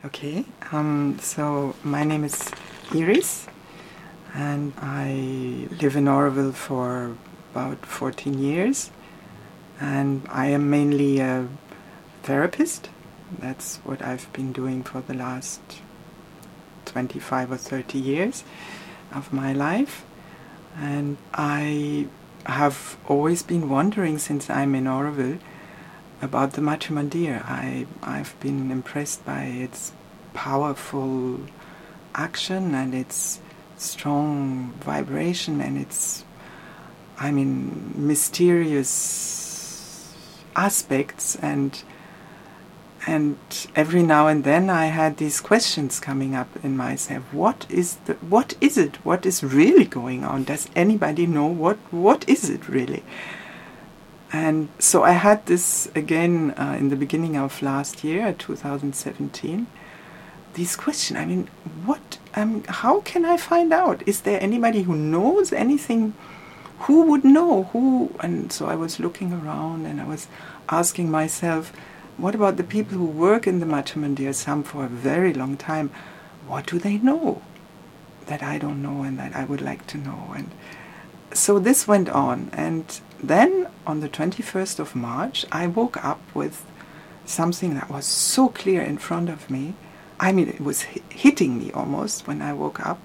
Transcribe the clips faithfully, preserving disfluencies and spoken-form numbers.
Okay, um, so my name is Iris, and I live in Oroville for about fourteen years, and I am mainly a therapist. That's what I've been doing for the last twenty-five or thirty years of my life, and I have always been wondering since I'm in Oroville about the Matti Mandir. I, I've been impressed by its powerful action and its strong vibration and its, I mean, mysterious aspects. And and every now and then I had these questions coming up in myself. What is the, what is it? What is really going on? Does anybody know what what is it really? And so I had this again uh, in the beginning of last year, two thousand seventeen. These questions. I mean, what? Um, how can I find out? Is there anybody who knows anything? Who would know? Who? And so I was looking around and I was asking myself, what about the people who work in the Matti Mandir, some for a very long time? What do they know that I don't know and that I would like to know? And so this went on, and then on the twenty-first of March, I woke up with something that was so clear in front of me. I mean, it was hitting me almost when I woke up.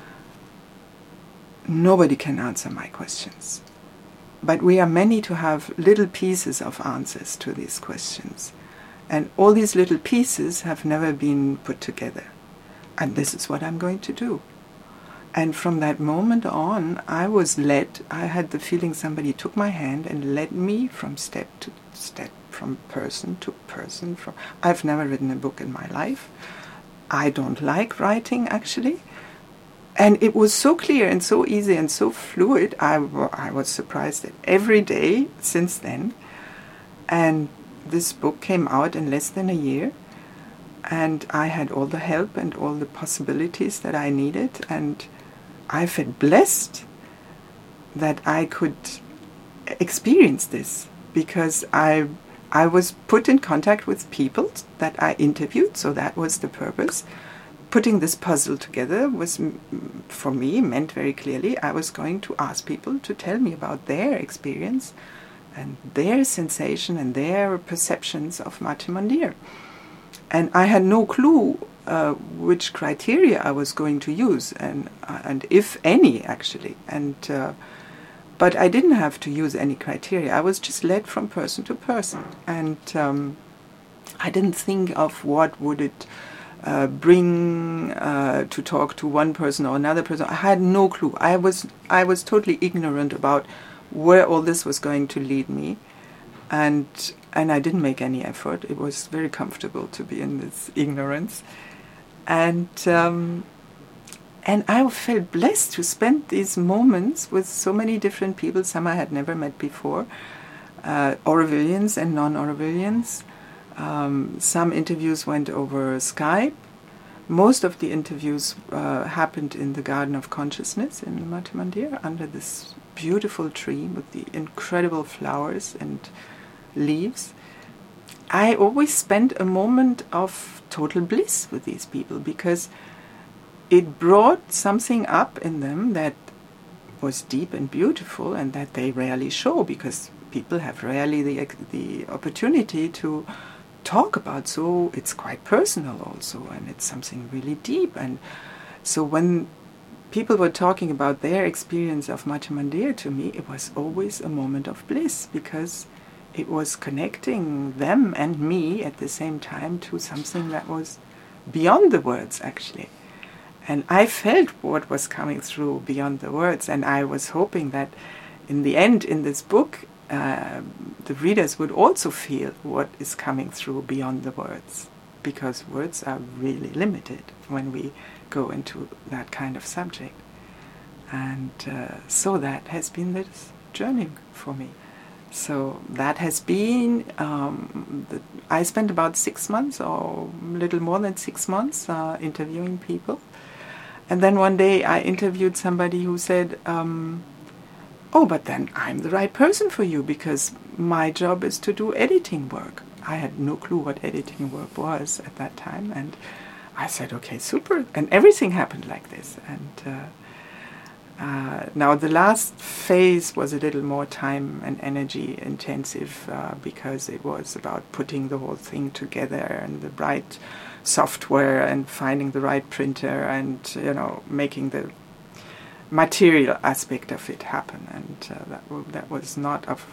Nobody can answer my questions. But we are many to have little pieces of answers to these questions. And all these little pieces have never been put together. And this is what I'm going to do. And from that moment on, I was led, I had the feeling somebody took my hand and led me from step to step, from person to person. From I've never written a book in my life. I don't like writing, actually. And it was so clear and so easy and so fluid, I, I was surprised that every day since then. And this book came out in less than a year. And I had all the help and all the possibilities that I needed. And I felt blessed that I could experience this, because I I was put in contact with people that I interviewed, so that was the purpose. Putting this puzzle together was, for me, meant very clearly I was going to ask people to tell me about their experience and their sensation and their perceptions of Matti Mandir. And I had no clue uh, which criteria I was going to use, and uh, and if any, actually. And uh, but I didn't have to use any criteria. I was just led from person to person, and um, I didn't think of what would it uh, bring uh, to talk to one person or another person. I had no clue. I was I was totally ignorant about where all this was going to lead me, and. And I didn't make any effort. It was very comfortable to be in this ignorance. And um, and I felt blessed to spend these moments with so many different people, some I had never met before, uh, Orovillians and non-Orovillians. Um, some interviews went over Skype. Most of the interviews uh, happened in the Garden of Consciousness in the Matti Mandir, under this beautiful tree with the incredible flowers and leaves. I always spent a moment of total bliss with these people, because it brought something up in them that was deep and beautiful, and that they rarely show, because people have rarely the the opportunity to talk about. So it's quite personal also, and it's something really deep. And so when people were talking about their experience of Matti Mandir to me, it was always a moment of bliss, because it was connecting them and me at the same time to something that was beyond the words, actually. And I felt what was coming through beyond the words, and I was hoping that in the end, in this book, uh, the readers would also feel what is coming through beyond the words, because words are really limited when we go into that kind of subject. And uh, so that has been this journey for me. So that has been, um, the, I spent about six months or a little more than six months uh, interviewing people. And then one day I interviewed somebody who said, um, oh, but then I'm the right person for you, because my job is to do editing work. I had no clue what editing work was at that time. And I said, okay, super. And everything happened like this. And uh, uh, now the last phase was a little more time and energy intensive uh, because it was about putting the whole thing together and the right software and finding the right printer and, you know, making the material aspect of it happen. And uh, that, w- that was not of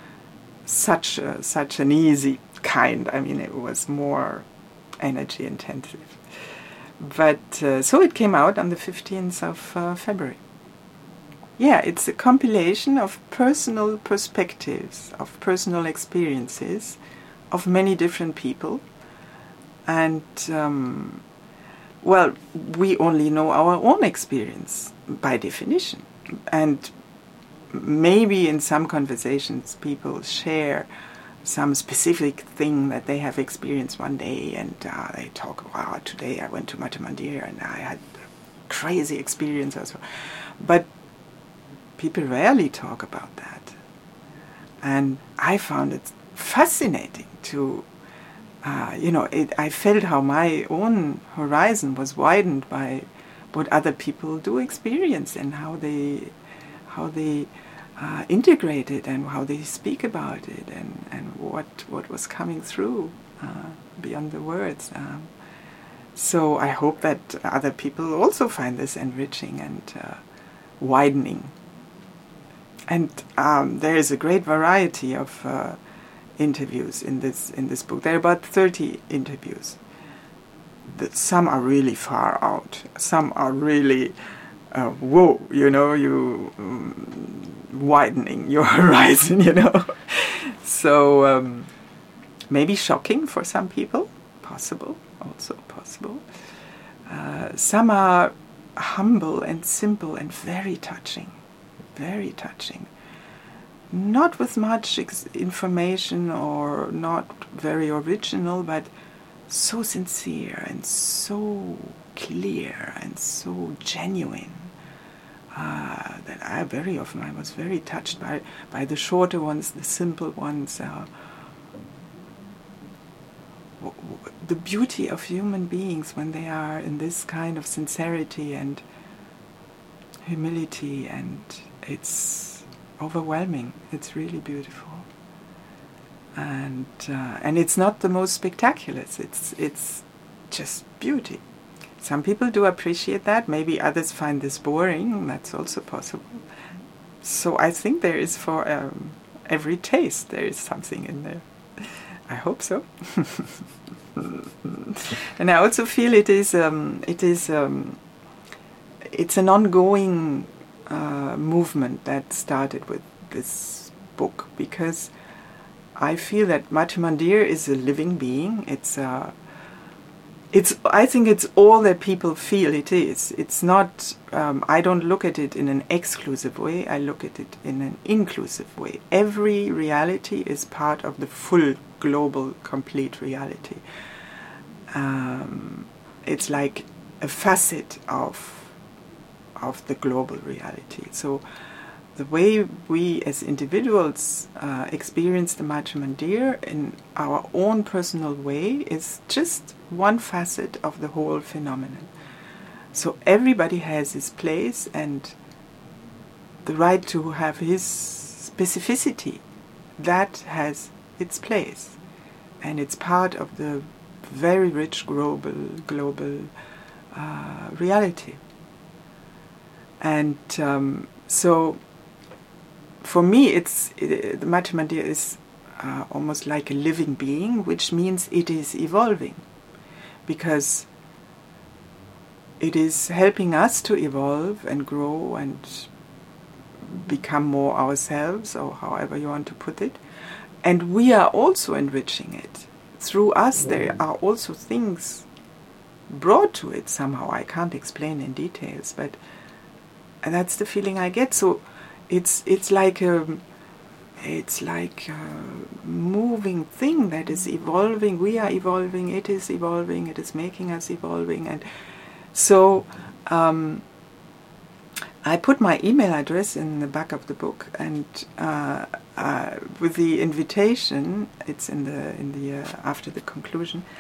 such a, such an easy kind. I mean, it was more energy intensive. But uh, so it came out on the fifteenth of uh, February. Yeah, it's a compilation of personal perspectives, of personal experiences of many different people. And, um, well, we only know our own experience by definition. And maybe in some conversations people share some specific thing that they have experienced one day, and uh, they talk, wow, today I went to Mata Mandir and I had a crazy experience as well. But people rarely talk about that. And I found it fascinating to, uh, you know, it, I felt how my own horizon was widened by what other people do experience and how they, how they Uh, integrate it and how they speak about it and, and what what was coming through uh, beyond the words. Um, so I hope that other people also find this enriching and uh, widening. And um, there is a great variety of uh, interviews in this in this book. There are about thirty interviews. That some are really far out. Some are really uh, whoa, you know, you. Um, widening your horizon, you know. So um, maybe shocking for some people, possible, also possible. Uh, some are humble and simple and very touching, very touching. Not with much ex- information or not very original, but so sincere and so clear and so genuine. Uh, that I very often I was very touched by by the shorter ones, the simple ones, uh, w- w- the beauty of human beings when they are in this kind of sincerity and humility, and it's overwhelming. It's really beautiful, and uh, and it's not the most spectacular. It's it's just beauty. Some people do appreciate that. Maybe others find this boring. That's also possible. So I think there is for um, every taste, there is something in there. I hope so. And I also feel it is um, it is um, it's an ongoing uh, movement that started with this book, because I feel that Mata Mandir is a living being. It's a It's. I think it's all that people feel it is. It's not, um, I don't look at it in an exclusive way, I look at it in an inclusive way. Every reality is part of the full, global, complete reality. Um, it's like a facet of, of the global reality. So the way we as individuals uh, experience the Mata Mandir in our own personal way is just one facet of the whole phenomenon. So everybody has his place and the right to have his specificity. That has its place, and it's part of the very rich global global uh, reality. And um, so for me, it's it, the Mata Mandir is uh, almost like a living being, which means it is evolving, because it is helping us to evolve and grow and become more ourselves, or however you want to put it. And we are also enriching it. Through us, there are also things brought to it somehow. I can't explain in details, but that's the feeling I get. So it's it's like a it's like a moving thing that is evolving. We are evolving. It is evolving. It is making us evolving. And so um, I put my email address in the back of the book, and uh, uh, with the invitation, it's in the in the uh, after the conclusion,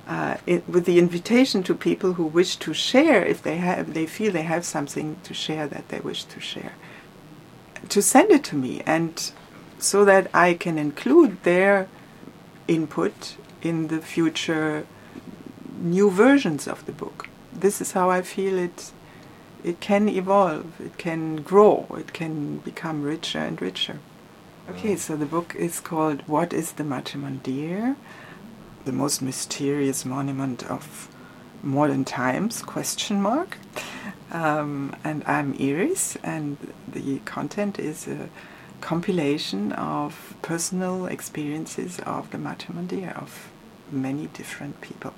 uh, it, with the invitation to people who wish to share, if they have, they feel they have something to share that they wish to share, to send it to me, and so that I can include their input in the future new versions of the book. This is how I feel it. It can evolve, it can grow, it can become richer and richer. Okay, so the book is called What is the Mate Mandir? The most mysterious monument of modern times, question mark. Um, and I'm Iris, and the content is a compilation of personal experiences of the Mate Mandir of many different people.